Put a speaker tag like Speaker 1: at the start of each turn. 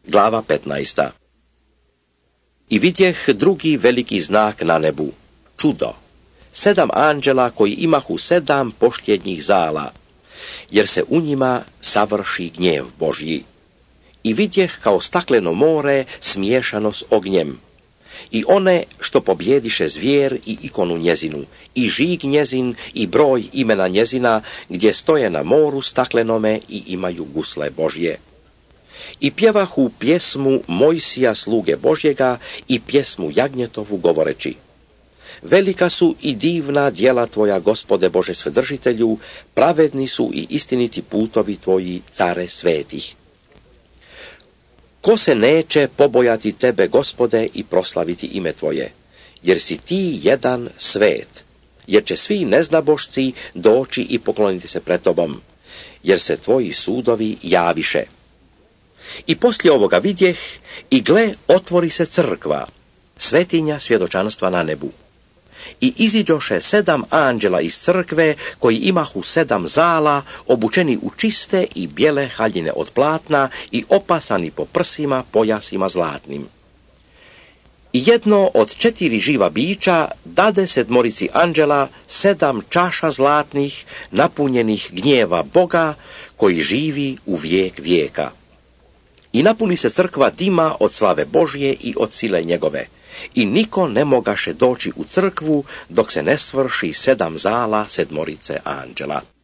Speaker 1: glava 15. I vidjeh drugi veliki znak na nebu, čudo, 7 anđela koji imahu 7 poštljednjih zala, jer se u njima savrši gnjev Božji. I vidjeh kao stakleno more smiješano s ognjem, i one što pobjediše zvijer i ikonu njezinu, i žig njezin, i broj imena njezina, gdje stoje na moru staklenome i imaju gusle Božje. I pjevahu pjesmu Mojsija sluge Božjega i pjesmu Jagnjetovu govoreći: velika su i divna djela tvoja, Gospode Bože Svedržitelju, pravedni su i istiniti putovi tvoji, care svetih. Ko se neće pobojati tebe, Gospode, i proslaviti ime tvoje, jer si ti jedan svet, jer će svi neznabošci doći i pokloniti se pred tobom, jer se tvoji sudovi javiše. I poslije ovoga vidjeh, i gle, otvori se crkva, svetinja svjedočanstva na nebu. I iziđoše 7 anđela iz crkve, koji imahu 7 zala, obučeni u čiste i bijele haljine od platna i opasani po prsima pojasima zlatnim. I jedno od 4 živa bića dade 7 anđela 7 čaša zlatnih, napunjenih gnjeva Boga, koji živi u vijek vijeka. I napuni se crkva dima od slave Božje i od sile njegove. I niko ne mogaše doći u crkvu dok se ne svrši 7 zala 7 anđela.